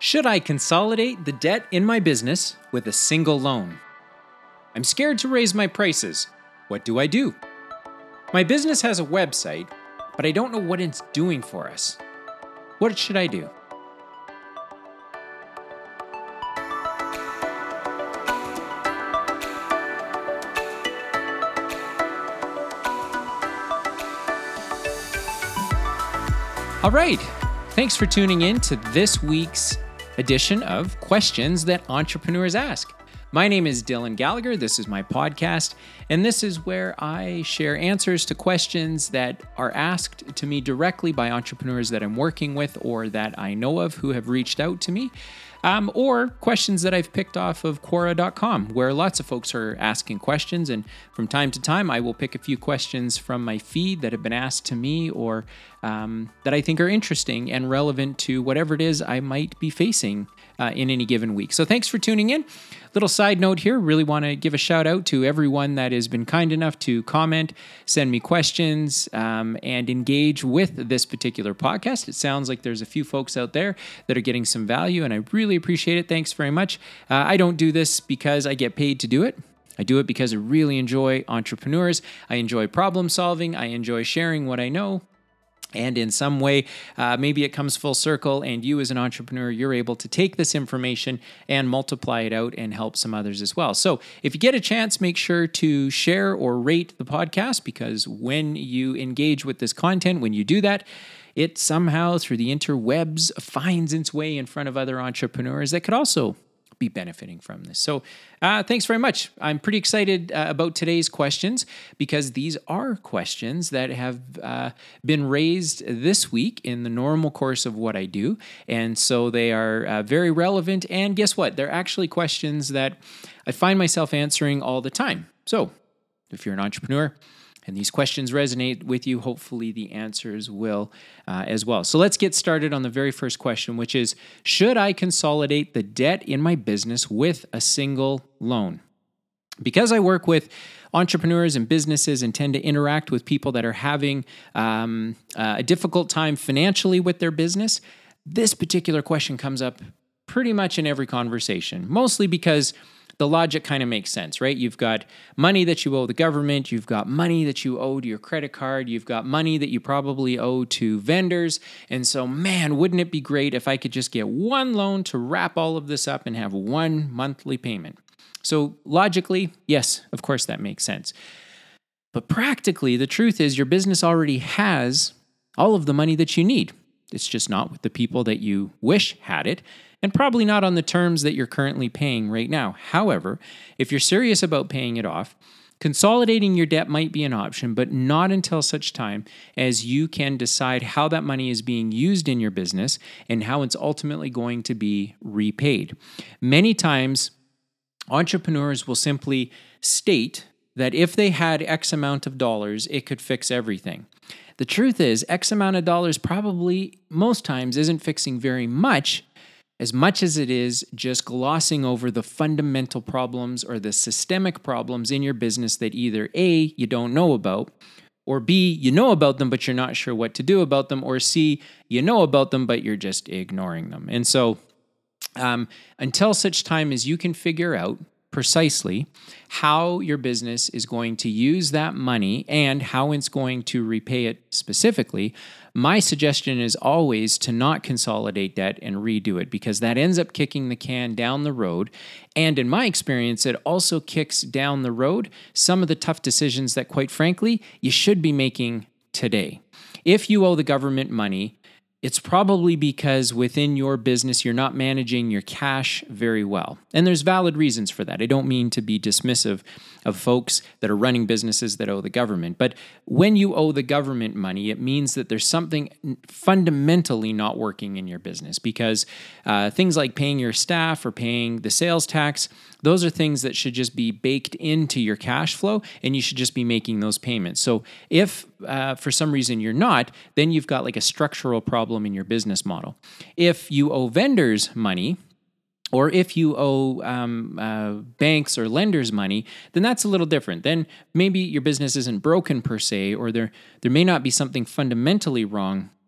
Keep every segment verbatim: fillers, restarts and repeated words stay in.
Should I consolidate the debt in my business with a single loan? I'm scared to raise my prices. What do I do? My business has a website, but I don't know what it's doing for us. What should I do? All right. Thanks for tuning in to this week's edition of Questions That Entrepreneurs Ask. My name is Dylan Gallagher. This is my podcast, and this is where I share answers to questions that are asked to me directly by entrepreneurs that I'm working with or that I know of who have reached out to me, um, or questions that I've picked off of Quora dot com, where lots of folks are asking questions, and from time to time, I will pick a few questions from my feed that have been asked to me or um, that I think are interesting and relevant to whatever it is I might be facing uh, in any given week. So thanks for tuning in. Little side note here, really want to give a shout out to everyone that has been kind enough to comment, send me questions, um, and engage with this particular podcast. It sounds like there's a few folks out there that are getting some value, and I really appreciate it. Thanks very much. Uh, I don't do this because I get paid to do it. I do it because I really enjoy entrepreneurs. I enjoy problem solving. I enjoy sharing what I know. And in some way, uh, maybe it comes full circle and you as an entrepreneur, you're able to take this information and multiply it out and help some others as well. So if you get a chance, make sure to share or rate the podcast, because when you engage with this content, when you do that, it somehow through the interwebs finds its way in front of other entrepreneurs that could also be benefiting from this. So uh, thanks very much. I'm pretty excited uh, about today's questions because these are questions that have uh, been raised this week in the normal course of what I do. And so they are uh, very relevant. And guess what? They're actually questions that I find myself answering all the time. So if you're an entrepreneur and these questions resonate with you, hopefully the answers will uh, as well. So let's get started on the very first question, which is, should I consolidate the debt in my business with a single loan? Because I work with entrepreneurs and businesses and tend to interact with people that are having um, uh, a difficult time financially with their business, this particular question comes up pretty much in every conversation, mostly because the logic kind of makes sense, right? You've got money that you owe the government. You've got money that you owe to your credit card. You've got money that you probably owe to vendors. And so, man, wouldn't it be great if I could just get one loan to wrap all of this up and have one monthly payment? So logically, yes, of course that makes sense. But practically, the truth is your business already has all of the money that you need. It's just not with the people that you wish had it, and probably not on the terms that you're currently paying right now. However, if you're serious about paying it off, consolidating your debt might be an option, but not until such time as you can decide how that money is being used in your business and how it's ultimately going to be repaid. Many times, entrepreneurs will simply state that if they had X amount of dollars, it could fix everything. The truth is, X amount of dollars probably most times isn't fixing very much, as much as it is just glossing over the fundamental problems or the systemic problems in your business that either A, you don't know about, or B, you know about them, but you're not sure what to do about them, or C, you know about them, but you're just ignoring them. And so um, until such time as you can figure out precisely how your business is going to use that money and how it's going to repay it specifically, my suggestion is always to not consolidate debt and redo it, because that ends up kicking the can down the road. And in my experience, it also kicks down the road some of the tough decisions that, quite frankly, you should be making today. If you owe the government money, it's probably because within your business, you're not managing your cash very well. And there's valid reasons for that. I don't mean to be dismissive of folks that are running businesses that owe the government. But when you owe the government money, it means that there's something fundamentally not working in your business, because uh, things like paying your staff or paying the sales tax, those are things that should just be baked into your cash flow, and you should just be making those payments. So if uh, for some reason you're not, then you've got like a structural problem in your business model. If you owe vendors money, or if you owe um, uh, banks or lenders money, then that's a little different. Then maybe your business isn't broken per se, or there there may not be something fundamentally wrong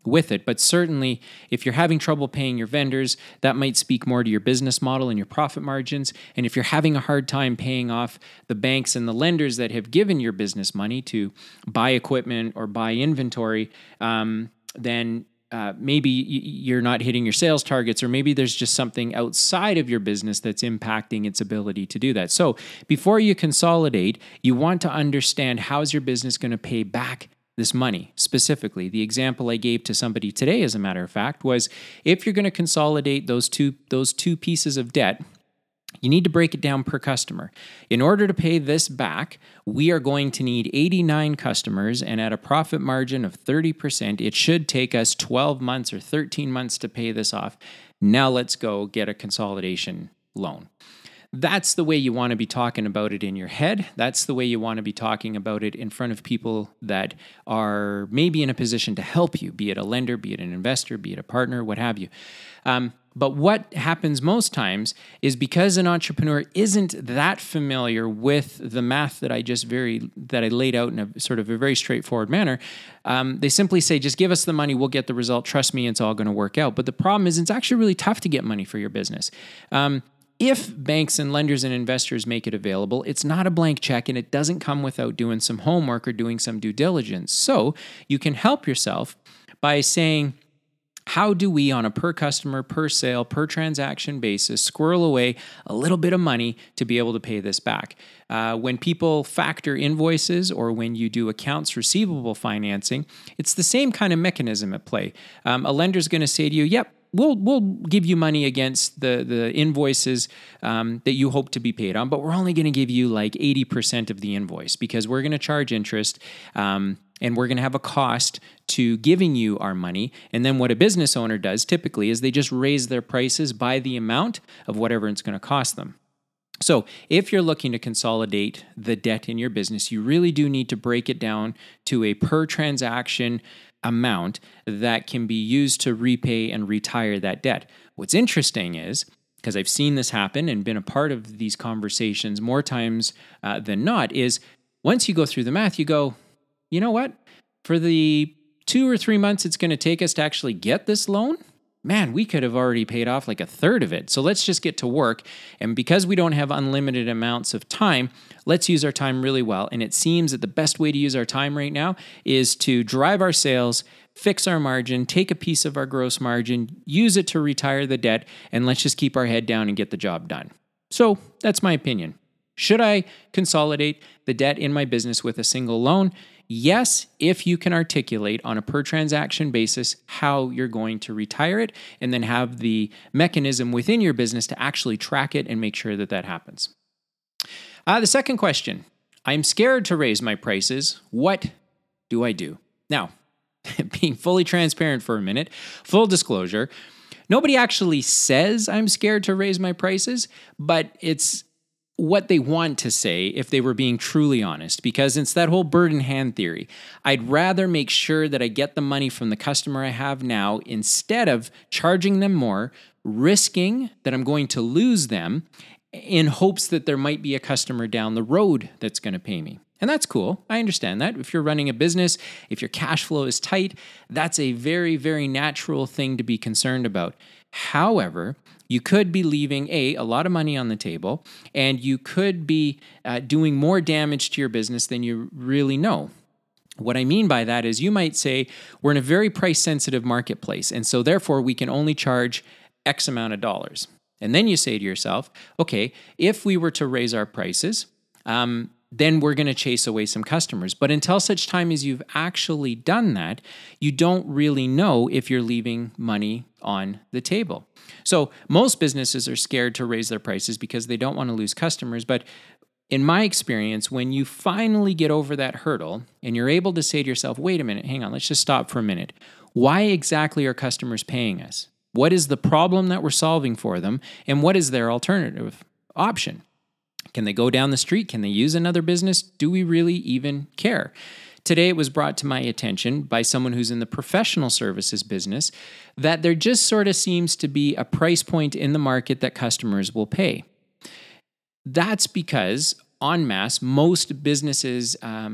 with it. But certainly, if you're having trouble paying your vendors, that might speak more to your business model and your profit margins. And if you're having a hard time paying off the banks and the lenders that have given your business money to buy equipment or buy inventory, um, then Uh, maybe you're not hitting your sales targets, or maybe there's just something outside of your business that's impacting its ability to do that. So before you consolidate, you want to understand, how's your business going to pay back this money specifically. The example I gave to somebody today, as a matter of fact, was if you're going to consolidate those two, those two pieces of debt, you need to break it down per customer. In order to pay this back, we are going to need eighty-nine customers, and at a profit margin of thirty percent, it should take us twelve months or thirteen months to pay this off. Now let's go get a consolidation loan. That's the way you want to be talking about it in your head. That's the way you want to be talking about it in front of people that are maybe in a position to help you, be it a lender, be it an investor, be it a partner, what have you. Um, But what happens most times is, because an entrepreneur isn't that familiar with the math that I just very that I laid out in a sort of a very straightforward manner, um, they simply say, just give us the money, we'll get the result. Trust me, it's all going to work out. But the problem is, it's actually really tough to get money for your business. Um, If banks and lenders and investors make it available, it's not a blank check, and it doesn't come without doing some homework or doing some due diligence. So you can help yourself by saying, how do we, on a per customer, per sale, per transaction basis, squirrel away a little bit of money to be able to pay this back? Uh, when people factor invoices, or when you do accounts receivable financing, it's the same kind of mechanism at play. Um, a lender's going to say to you, yep, We'll we'll give you money against the the invoices um, that you hope to be paid on, but we're only going to give you like eighty percent of the invoice, because we're going to charge interest um, and we're going to have a cost to giving you our money. And then what a business owner does typically is they just raise their prices by the amount of whatever it's going to cost them. So if you're looking to consolidate the debt in your business, you really do need to break it down to a per transaction amount that can be used to repay and retire that debt. What's interesting is, because I've seen this happen and been a part of these conversations more times uh, than not, is once you go through the math, you go, you know what? For the two or three months it's going to take us to actually get this loan, man, we could have already paid off like a third of it. So let's just get to work. And because we don't have unlimited amounts of time, let's use our time really well. And it seems that the best way to use our time right now is to drive our sales, fix our margin, take a piece of our gross margin, use it to retire the debt, and let's just keep our head down and get the job done. So that's my opinion. Should I consolidate the debt in my business with a single loan? Yes, if you can articulate on a per transaction basis how you're going to retire it, and then have the mechanism within your business to actually track it and make sure that that happens. Uh, the second question, I'm scared to raise my prices. What do I do? Now, being fully transparent for a minute, full disclosure, nobody actually says I'm scared to raise my prices, but it's what they want to say if they were being truly honest, because it's that whole bird in hand theory. I'd rather make sure that I get the money from the customer I have now instead of charging them more, risking that I'm going to lose them in hopes that there might be a customer down the road that's going to pay me. And that's cool. I understand that. If you're running a business, if your cash flow is tight, that's a very, very natural thing to be concerned about. However, you could be leaving a, a lot of money on the table, and you could be uh, doing more damage to your business than you really know. What I mean by that is, you might say, we're in a very price-sensitive marketplace, and so therefore we can only charge X amount of dollars. And then you say to yourself, okay, if we were to raise our prices, um, then we're going to chase away some customers. But until such time as you've actually done that, you don't really know if you're leaving money on the table. So most businesses are scared to raise their prices because they don't want to lose customers. But in my experience, when you finally get over that hurdle and you're able to say to yourself, wait a minute, hang on, let's just stop for a minute. Why exactly are customers paying us? What is the problem that we're solving for them? And what is their alternative option? Can they go down the street? Can they use another business? Do we really even care? Today, it was brought to my attention by someone who's in the professional services business that there just sort of seems to be a price point in the market that customers will pay. That's because, en masse, most businesses um,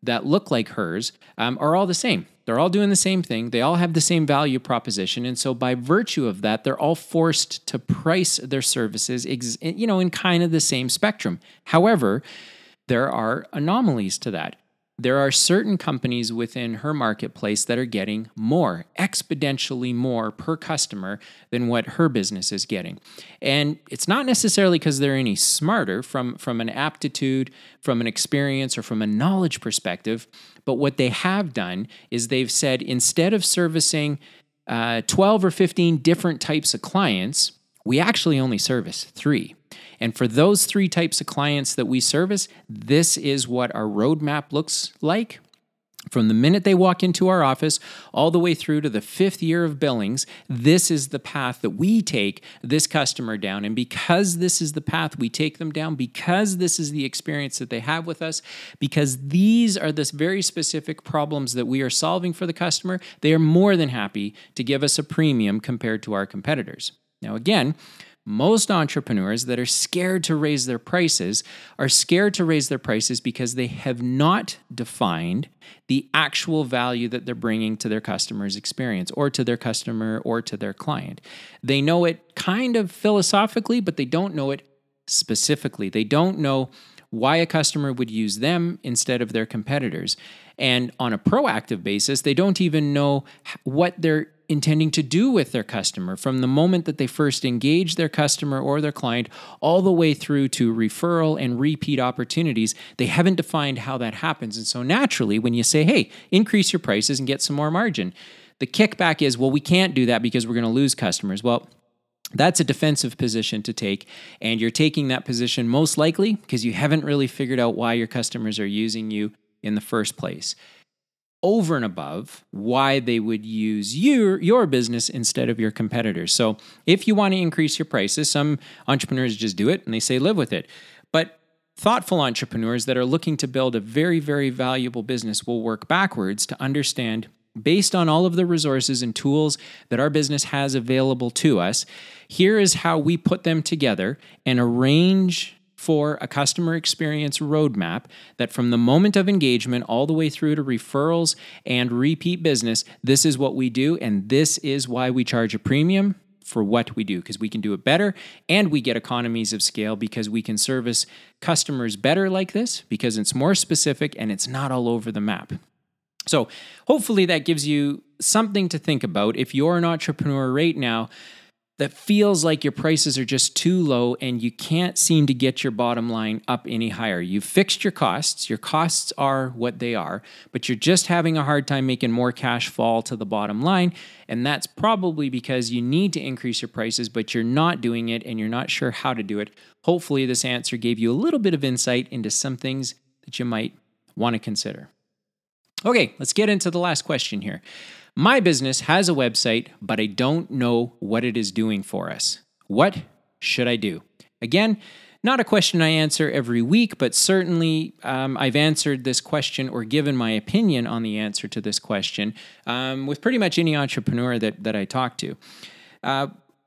that look like hers um, are all the same. They're all doing the same thing. They all have the same value proposition. And so by virtue of that, they're all forced to price their services, ex- you know, in kind of the same spectrum. However, there are anomalies to that. There are certain companies within her marketplace that are getting more, exponentially more per customer than what her business is getting. And it's not necessarily because they're any smarter from, from an aptitude, from an experience, or from a knowledge perspective. But what they have done is they've said, instead of servicing uh, twelve or fifteen different types of clients, we actually only service three. And for those three types of clients that we service, this is what our roadmap looks like. From the minute they walk into our office all the way through to the fifth year of billings, this is the path that we take this customer down. And because this is the path we take them down, because this is the experience that they have with us, because these are the very specific problems that we are solving for the customer, they are more than happy to give us a premium compared to our competitors. Now, again, most entrepreneurs that are scared to raise their prices are scared to raise their prices because they have not defined the actual value that they're bringing to their customer's experience or to their customer or to their client. They know it kind of philosophically, but they don't know it specifically. They don't know why a customer would use them instead of their competitors. And on a proactive basis, they don't even know what they're intending to do with their customer from the moment that they first engage their customer or their client all the way through to referral and repeat opportunities. They haven't defined how that happens. And so naturally, when you say, hey, increase your prices and get some more margin, the kickback is, well, we can't do that because we're going to lose customers. Well, that's a defensive position to take, and you're taking that position most likely because you haven't really figured out why your customers are using you in the first place, over and above why they would use your, your business instead of your competitors. So if you want to increase your prices, some entrepreneurs just do it and they say live with it. But thoughtful entrepreneurs that are looking to build a very, very valuable business will work backwards to understand, based on all of the resources and tools that our business has available to us, here is how we put them together and arrange for a customer experience roadmap that from the moment of engagement all the way through to referrals and repeat business, this is what we do, and this is why we charge a premium for what we do, because we can do it better and we get economies of scale because we can service customers better like this because it's more specific and it's not all over the map. So hopefully that gives you something to think about if you're an entrepreneur right now that feels like your prices are just too low and you can't seem to get your bottom line up any higher. You've fixed your costs. Your costs are what they are, but you're just having a hard time making more cash fall to the bottom line. And that's probably because you need to increase your prices, but you're not doing it and you're not sure how to do it. Hopefully this answer gave you a little bit of insight into some things that you might want to consider. Okay, let's get into the last question here. My business has a website, but I don't know what it is doing for us. What should I do? Again, not a question I answer every week, but certainly um, I've answered this question or given my opinion on the answer to this question um, with pretty much any entrepreneur that, that I talk to. Uh,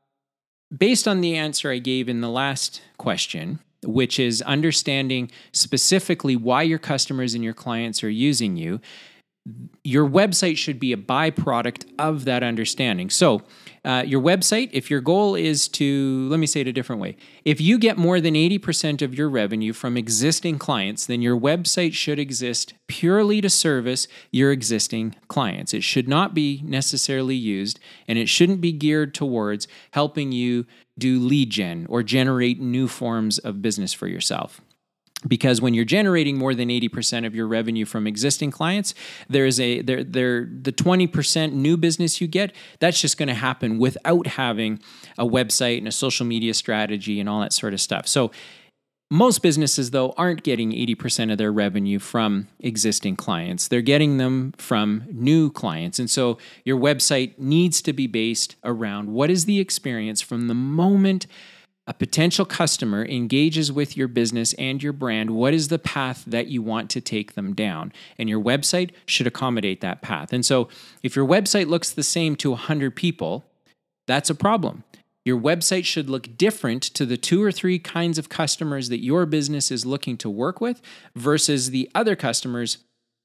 based on the answer I gave in the last question, which is understanding specifically why your customers and your clients are using you, your website should be a byproduct of that understanding. So uh, your website, if your goal is to, let me say it a different way, if you get more than eighty percent of your revenue from existing clients, then your website should exist purely to service your existing clients. It should not be necessarily used, and it shouldn't be geared towards helping you do lead gen or generate new forms of business for yourself. Because when you're generating more than eighty percent of your revenue from existing clients, there is a there there the twenty percent new business you get, that's just going to happen without having a website and a social media strategy and all that sort of stuff. So most businesses, though, aren't getting eighty percent of their revenue from existing clients. They're getting them from new clients. And so your website needs to be based around what is the experience from the moment a potential customer engages with your business and your brand. What is the path that you want to take them down? And your website should accommodate that path. And so if your website looks the same to one hundred people, that's a problem. Your website should look different to the two or three kinds of customers that your business is looking to work with versus the other customers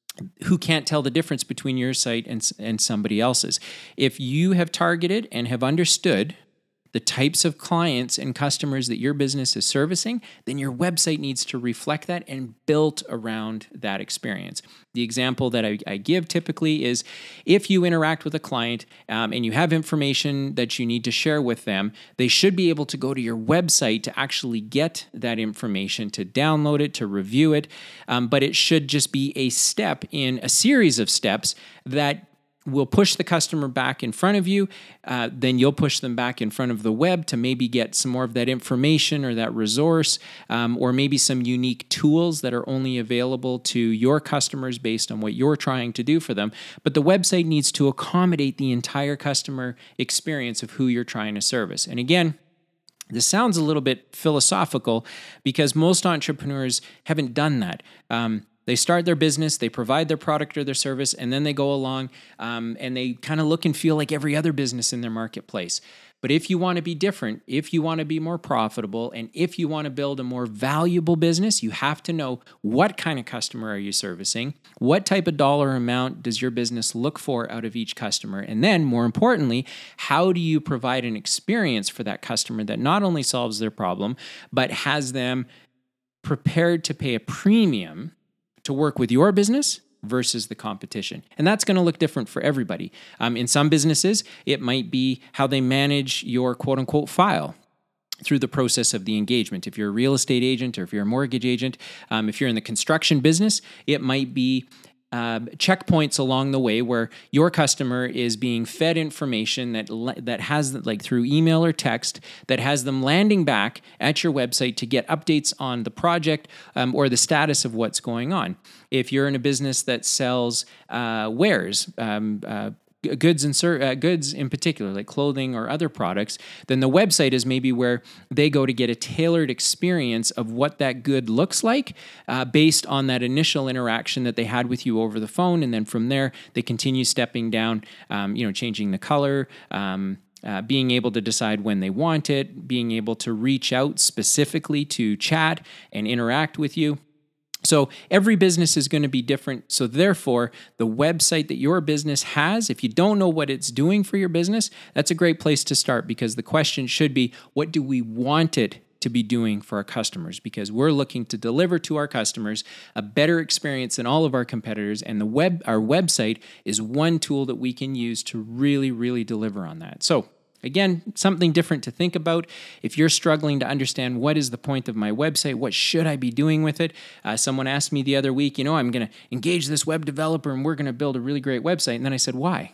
who can't tell the difference between your site and, and somebody else's. If you have targeted and have understood the types of clients and customers that your business is servicing, then your website needs to reflect that and built around that experience. The example that I, I give typically is if you interact with a client um, and you have information that you need to share with them, they should be able to go to your website to actually get that information, to download it, to review it. Um, but it should just be a step in a series of steps that will push the customer back in front of you. Uh, then you'll push them back in front of the web to maybe get some more of that information or that resource, um, or maybe some unique tools that are only available to your customers based on what you're trying to do for them. But the website needs to accommodate the entire customer experience of who you're trying to service. And again, this sounds a little bit philosophical because most entrepreneurs haven't done that. Um, They start their business, they provide their product or their service, and then they go along um, and they kind of look and feel like every other business in their marketplace. But if you want to be different, if you want to be more profitable, and if you want to build a more valuable business, you have to know what kind of customer are you servicing, what type of dollar amount does your business look for out of each customer, and then more importantly, how do you provide an experience for that customer that not only solves their problem, but has them prepared to pay a premium to work with your business versus the competition. And that's going to look different for everybody. Um, in some businesses, it might be how they manage your quote unquote file through the process of the engagement. If you're a real estate agent or if you're a mortgage agent, um, if you're in the construction business, it might be Uh, checkpoints along the way where your customer is being fed information that that has, like through email or text, that has them landing back at your website to get updates on the project um, or the status of what's going on. If you're in a business that sells uh, wares, um, uh, goods and ser- uh, goods in particular, like clothing or other products, then the website is maybe where they go to get a tailored experience of what that good looks like uh, based on that initial interaction that they had with you over the phone. And then from there, they continue stepping down, um, you know, changing the color, um, Uh, being able to decide when they want it, being able to reach out specifically to chat and interact with you. So every business is going to be different. So therefore, the website that your business has, if you don't know what it's doing for your business, that's a great place to start, because the question should be, what do we want it to be doing for our customers? Because we're looking to deliver to our customers a better experience than all of our competitors, and the web, our website is one tool that we can use to really, really deliver on that. So again, something different to think about. If you're struggling to understand what is the point of my website, what should I be doing with it? Uh, someone asked me the other week, you know, I'm going to engage this web developer and we're going to build a really great website. And then I said, why?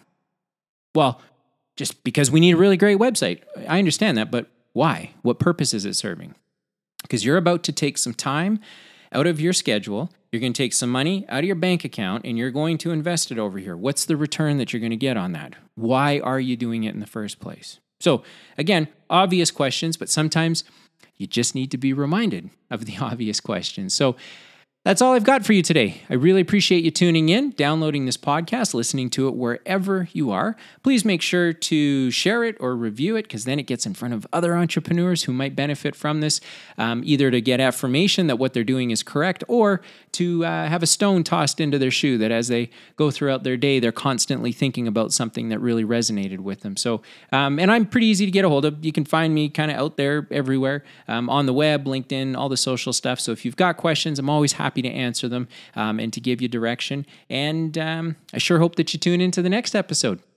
Well, just because we need a really great website. I understand that, but why? What purpose is it serving? Because you're about to take some time out of your schedule. You're going to take some money out of your bank account and you're going to invest it over here. What's the return that you're going to get on that? Why are you doing it in the first place? So again, obvious questions, but sometimes you just need to be reminded of the obvious questions. So that's all I've got for you today. I really appreciate you tuning in, downloading this podcast, listening to it wherever you are. Please make sure to share it or review it, because then it gets in front of other entrepreneurs who might benefit from this, um, either to get affirmation that what they're doing is correct, or to uh, have a stone tossed into their shoe that as they go throughout their day, they're constantly thinking about something that really resonated with them. So, um, and I'm pretty easy to get a hold of. You can find me kind of out there everywhere, um, on the web, LinkedIn, all the social stuff. So if you've got questions, I'm always happy to answer them um, and to give you direction. And um, I sure hope that you tune into the next episode.